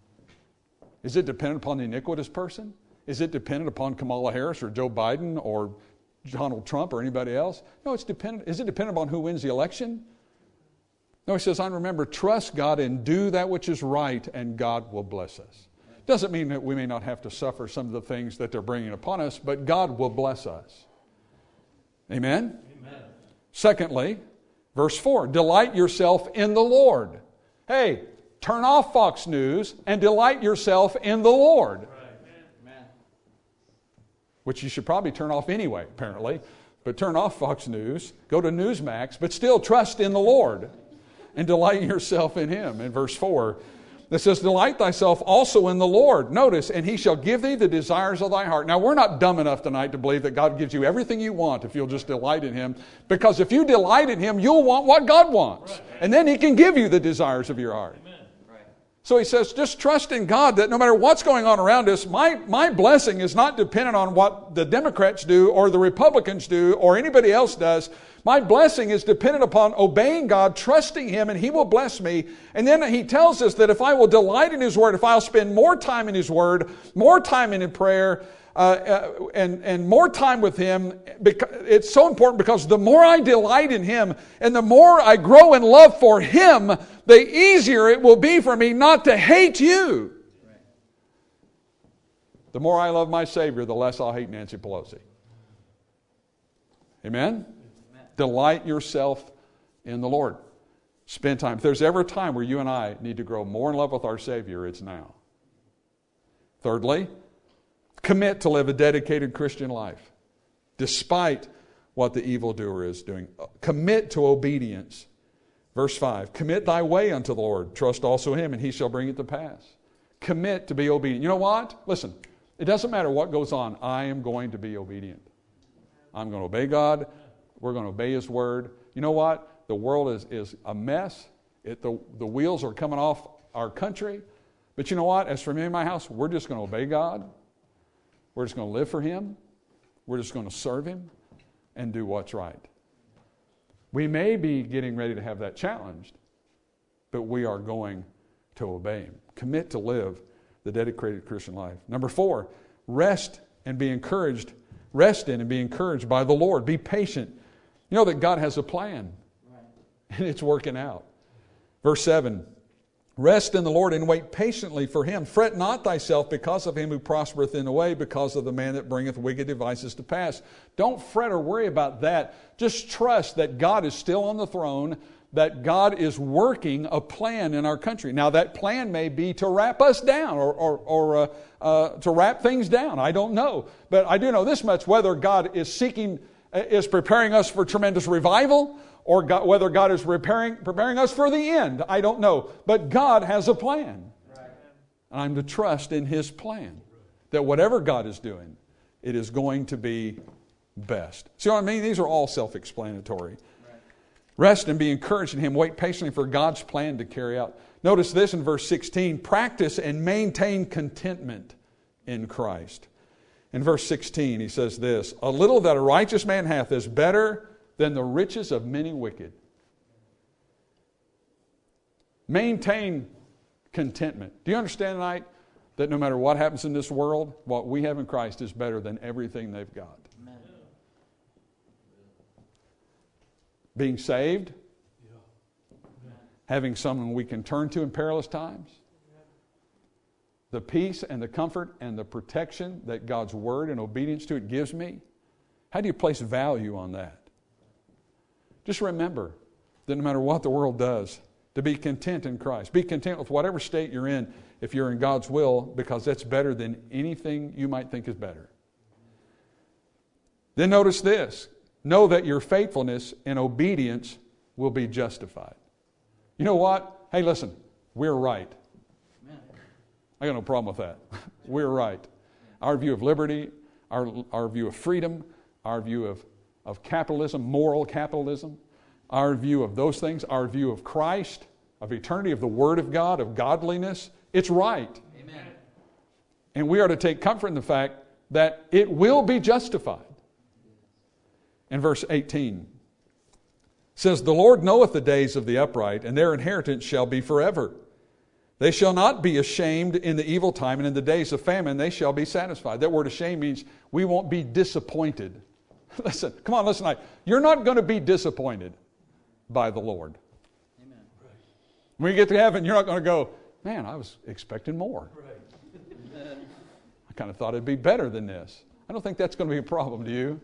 Is it dependent upon the iniquitous person? Is it dependent upon Kamala Harris or Joe Biden or Donald Trump or anybody else? No, it's dependent. Is it dependent upon who wins the election? No, he says, I remember, trust God and do that which is right, and God will bless us. Doesn't mean that we may not have to suffer some of the things that they're bringing upon us, but God will bless us. Amen? Amen. Secondly, verse four, delight yourself in the Lord. Hey, turn off Fox News and delight yourself in the Lord. Right. Amen. Which you should probably turn off anyway, apparently. But turn off Fox News, go to Newsmax, but still trust in the Lord and delight yourself in Him. In verse four, that says, delight thyself also in the Lord. Notice, and He shall give thee the desires of thy heart. Now, we're not dumb enough tonight to believe that God gives you everything you want if you'll just delight in Him. Because if you delight in Him, you'll want what God wants. Right. And then He can give you the desires of your heart. Amen. So he says, just trust in God that no matter what's going on around us, my, my blessing is not dependent on what the Democrats do or the Republicans do or anybody else does. My blessing is dependent upon obeying God, trusting Him, and He will bless me. And then He tells us that if I will delight in His Word, if I'll spend more time in His Word, more time in prayer, uh, uh, and, and more time with Him. It's so important because the more I delight in Him and the more I grow in love for Him, the easier it will be for me not to hate you. The more I love my Savior, the less I'll hate Nancy Pelosi. Amen? Amen? Delight yourself in the Lord. Spend time. If there's ever a time where you and I need to grow more in love with our Savior, it's now. Thirdly, commit to live a dedicated Christian life, despite what the evildoer is doing. Commit to obedience. Verse five, commit thy way unto the Lord. Trust also Him, and He shall bring it to pass. Commit to be obedient. You know what? Listen, it doesn't matter what goes on. I am going to be obedient. I'm going to obey God. We're going to obey His Word. You know what? The world is, is a mess. It, the, the wheels are coming off our country. But you know what? As for me and my house, we're just going to obey God. We're just going to live for Him. We're just going to serve Him and do what's right. We may be getting ready to have that challenged, but we are going to obey Him. Commit to live the dedicated Christian life. Number four, rest and be encouraged. Rest in and be encouraged by the Lord. Be patient. You know that God has a plan, and it's working out. Verse seven, rest in the Lord and wait patiently for Him. Fret not thyself because of him who prospereth in the way, because of the man that bringeth wicked devices to pass. Don't fret or worry about that. Just trust that God is still on the throne, that God is working a plan in our country. Now that plan may be to wrap us down or, or, or uh, uh, to wrap things down. I don't know. But I do know this much, whether God is seeking, is preparing us for tremendous revival, or God, whether God is preparing, preparing us for the end, I don't know. But God has a plan. Right. And I'm to trust in His plan. That whatever God is doing, it is going to be best. See what I mean? These are all self-explanatory. Right. Rest and be encouraged in Him. Wait patiently for God's plan to carry out. Notice this in verse sixteen. Practice and maintain contentment in Christ. In verse sixteen, he says this, a little that a righteous man hath is better than the riches of many wicked. Maintain contentment. Do you understand tonight that no matter what happens in this world, what we have in Christ is better than everything they've got? Amen. Being saved, yeah. Having someone we can turn to in perilous times, yeah. The peace and the comfort and the protection that God's Word and obedience to it gives me. How do you place value on that? Just remember that no matter what the world does, to be content in Christ. Be content with whatever state you're in if you're in God's will, because that's better than anything you might think is better. Then notice this. Know that your faithfulness and obedience will be justified. You know what? Hey, listen, we're right. I got no problem with that. We're right. Our view of liberty, our, our view of freedom, our view of of capitalism, moral capitalism, our view of those things, our view of Christ, of eternity, of the Word of God, of godliness, it's right. Amen. And we are to take comfort in the fact that it will be justified. In verse eighteen, it says, the Lord knoweth the days of the upright, and their inheritance shall be forever. They shall not be ashamed in the evil time, and in the days of famine they shall be satisfied. That word ashamed means we won't be disappointed. Listen, come on, listen tonight. You're not going to be disappointed by the Lord. Amen. When you get to heaven, you're not going to go, man, I was expecting more. Right. I kind of thought it'd be better than this. I don't think that's going to be a problem to you.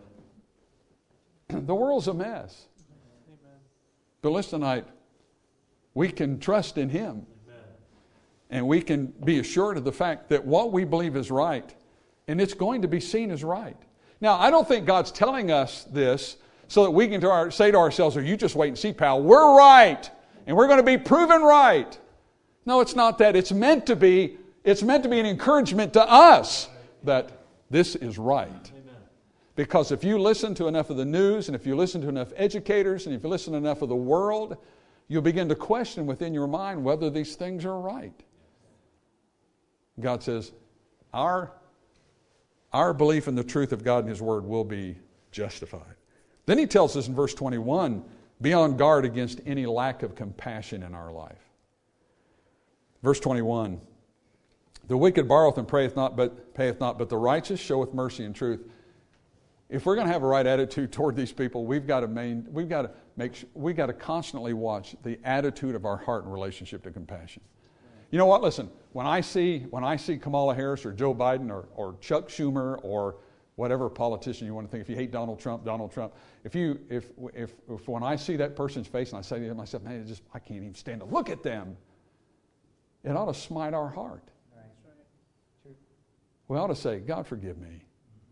The world's a mess. Amen. But listen tonight, we can trust in Him. Amen. And we can be assured of the fact that what we believe is right, and it's going to be seen as right. Now, I don't think God's telling us this so that we can to our, say to ourselves, oh, you just wait and see, pal. We're right, and we're going to be proven right. No, it's not that. It's meant to be, it's meant to be an encouragement to us that this is right. Amen. Because if you listen to enough of the news, and if you listen to enough educators, and if you listen to enough of the world, you'll begin to question within your mind whether these things are right. God says, our Our belief in the truth of God and His Word will be justified. Then He tells us in verse twenty-one, be on guard against any lack of compassion in our life. Verse twenty-one, The wicked borroweth and prayeth not, but payeth not, but the righteous showeth mercy and truth. If we're going to have a right attitude toward these people, we've got to main, we've got to make we've got to constantly watch the attitude of our heart in relationship to compassion. You know what? Listen, when I see when I see Kamala Harris or Joe Biden or, or Chuck Schumer or whatever politician you want to think, if you hate Donald Trump, Donald Trump, if you if if, if when I see that person's face and I say to myself, man, it just I can't even stand to look at them, it ought to smite our heart. We ought to say, God, forgive me.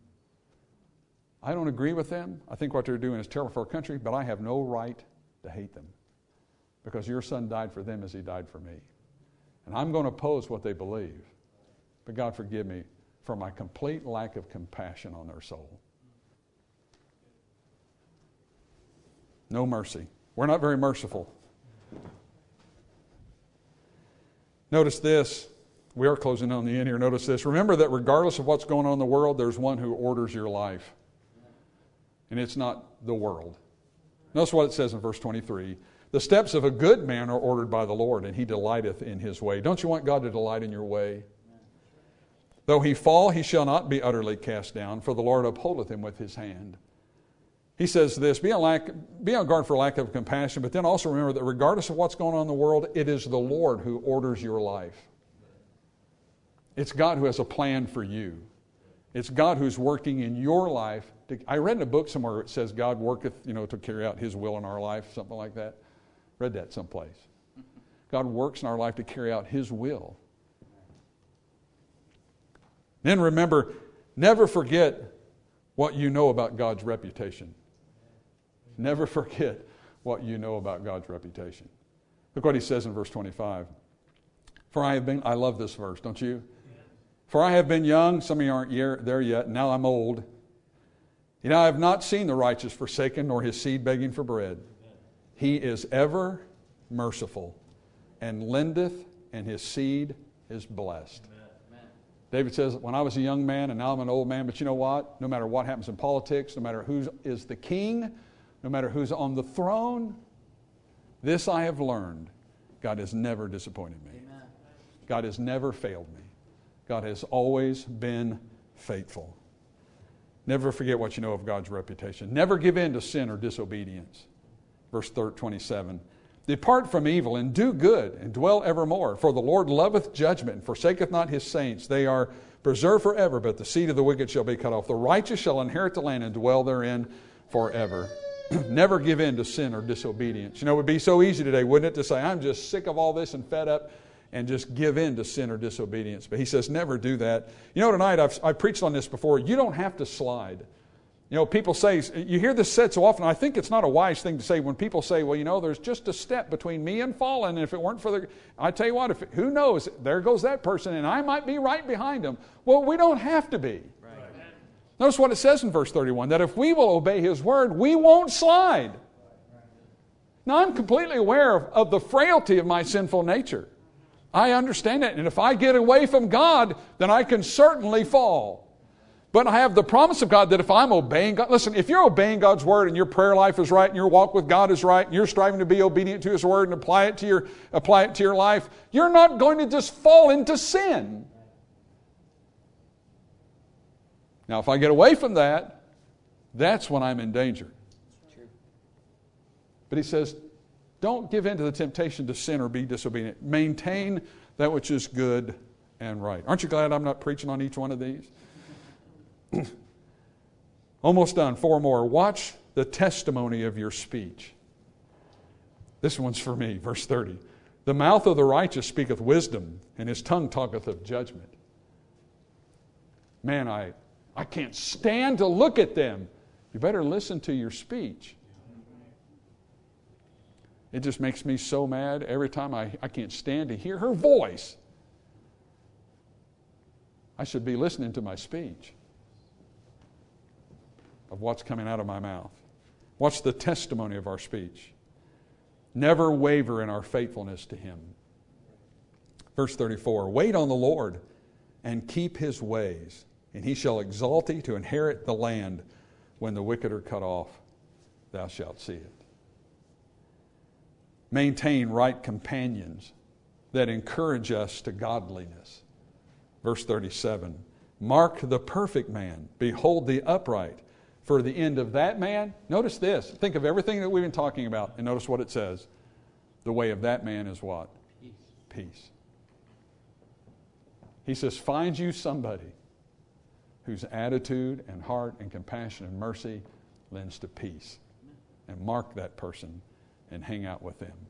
I don't agree with them. I think what they're doing is terrible for our country, but I have no right to hate them because your son died for them as he died for me. And I'm going to oppose what they believe. But God, forgive me for my complete lack of compassion on their soul. No mercy. We're not very merciful. Notice this. We are closing on the end here. Notice this. Remember that regardless of what's going on in the world, there's one who orders your life. And it's not the world. Notice what it says in verse twenty-three. The steps of a good man are ordered by the Lord, and he delighteth in his way. Don't you want God to delight in your way? Though he fall, he shall not be utterly cast down, for the Lord upholdeth him with his hand. He says this, be on, lack, be on guard for lack of compassion, but then also remember that regardless of what's going on in the world, it is the Lord who orders your life. It's God who has a plan for you. It's God who's working in your life. To, I read in a book somewhere where it says God worketh, you know, to carry out his will in our life, something like that. Read that someplace. God works in our life to carry out his will. Then remember, never forget what you know about God's reputation. Never forget what you know about God's reputation. Look what he says in verse twenty-five. For I have been, I love this verse, don't you? For I have been young, some of you aren't there yet, now I'm old. You know, I have not seen the righteous forsaken, nor his seed begging for bread. He is ever merciful, and lendeth, and his seed is blessed. Amen. David says, when I was a young man, and now I'm an old man, but you know what? No matter what happens in politics, no matter who is the king, no matter who's on the throne, this I have learned. God has never disappointed me. Amen. God has never failed me. God has always been faithful. Never forget what you know of God's reputation. Never give in to sin or disobedience. Verse twenty-seven. Depart from evil and do good and dwell evermore. For the Lord loveth judgment and forsaketh not his saints. They are preserved forever, but the seed of the wicked shall be cut off. The righteous shall inherit the land and dwell therein forever. Never give in to sin or disobedience. You know, it would be so easy today, wouldn't it, to say, I'm just sick of all this and fed up, and just give in to sin or disobedience. But he says, never do that. You know, tonight, I've, I've preached on this before. You don't have to slide. You know, people say, you hear this said so often, I think it's not a wise thing to say when people say, well, you know, there's just a step between me and falling, and if it weren't for the, I tell you what, if who knows, there goes that person, and I might be right behind them. Well, we don't have to be. Right. Notice what it says in verse thirty-one, that if we will obey his word, we won't slide. Now, I'm completely aware of, of the frailty of my sinful nature. I understand that. And if I get away from God, then I can certainly fall. But I have the promise of God that if I'm obeying God, listen, if you're obeying God's word and your prayer life is right and your walk with God is right and you're striving to be obedient to his word and apply it to your, apply it to your life, you're not going to just fall into sin. Now, if I get away from that, that's when I'm in danger. But he says, don't give in to the temptation to sin or be disobedient. Maintain that which is good and right. Aren't you glad I'm not preaching on each one of these? Almost done. Four more. Watch the testimony of your speech. This one's for me. Verse thirty. The mouth of the righteous speaketh wisdom, and his tongue talketh of judgment. Man, I, I can't stand to look at them. You better listen to your speech. It just makes me so mad every time I, I can't stand to hear her voice. I should be listening to my speech of what's coming out of my mouth. What's the testimony of our speech? Never waver in our faithfulness to him. Verse thirty-four, wait on the Lord and keep his ways, and he shall exalt thee to inherit the land. When the wicked are cut off, thou shalt see it. Maintain right companions that encourage us to godliness. Verse thirty-seven, mark the perfect man, behold the upright. For the end of that man, notice this, think of everything that we've been talking about, and notice what it says. The way of that man is what? Peace. Peace. He says, find you somebody whose attitude and heart and compassion and mercy lends to peace. And mark that person and hang out with them.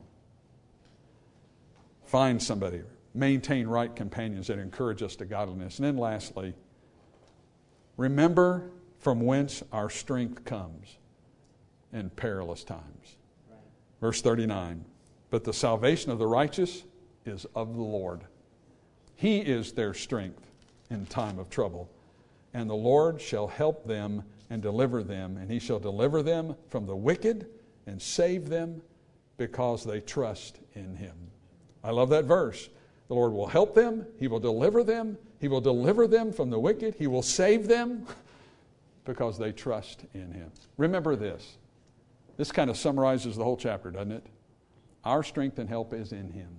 Find somebody. Maintain right companions that encourage us to godliness. And then lastly, remember from whence our strength comes in perilous times. Right. Verse thirty-nine, but the salvation of the righteous is of the Lord. He is their strength in time of trouble. And the Lord shall help them and deliver them, and He shall deliver them from the wicked and save them because they trust in Him. I love that verse. The Lord will help them. He will deliver them. He will deliver them from the wicked. He will save them because they trust in Him. Remember this. This kind of summarizes the whole chapter, doesn't it? Our strength and help is in Him.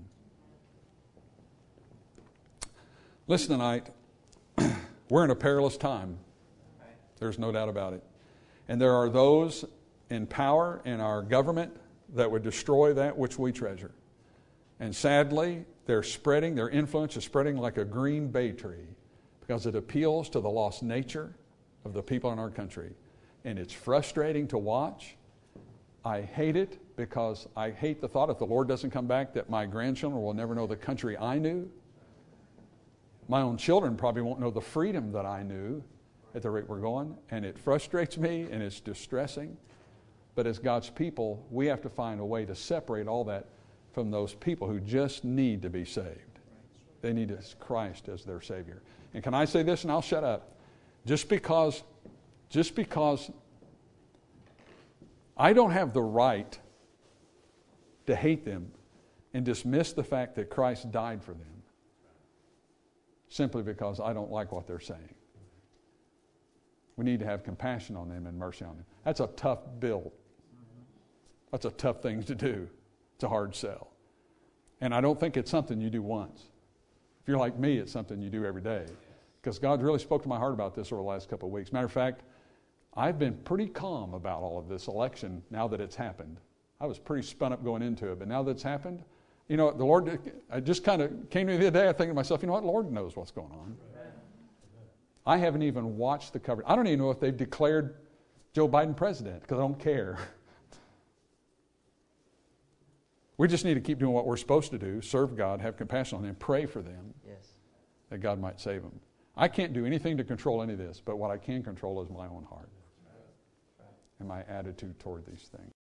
Listen tonight, we're in a perilous time. There's no doubt about it. And there are those in power in our government that would destroy that which we treasure. And sadly, they're spreading, their influence is spreading like a green bay tree because it appeals to the lost nature of the people in our country. And it's frustrating to watch. I hate it because I hate the thought if the Lord doesn't come back that my grandchildren will never know the country I knew. My own children probably won't know the freedom that I knew at the rate we're going. And it frustrates me and it's distressing. But as God's people, we have to find a way to separate all that from those people who just need to be saved. They need Christ as their Savior. And can I say this and I'll shut up? Just because, just because I don't have the right to hate them and dismiss the fact that Christ died for them simply because I don't like what they're saying. We need to have compassion on them and mercy on them. That's a tough bill. That's a tough thing to do. It's a hard sell. And I don't think it's something you do once. If you're like me, it's something you do every day. Because God really spoke to my heart about this over the last couple of weeks. Matter of fact, I've been pretty calm about all of this election now that it's happened. I was pretty spun up going into it, but now that it's happened, you know, the Lord, I just kind of came to me the other day, I think to myself, you know what, the Lord knows what's going on. I haven't even watched the coverage. I don't even know if they've declared Joe Biden president because I don't care. We just need to keep doing what we're supposed to do, serve God, have compassion on them, pray for them, Yes. that God might save them. I can't do anything to control any of this, but what I can control is my own heart and my attitude toward these things.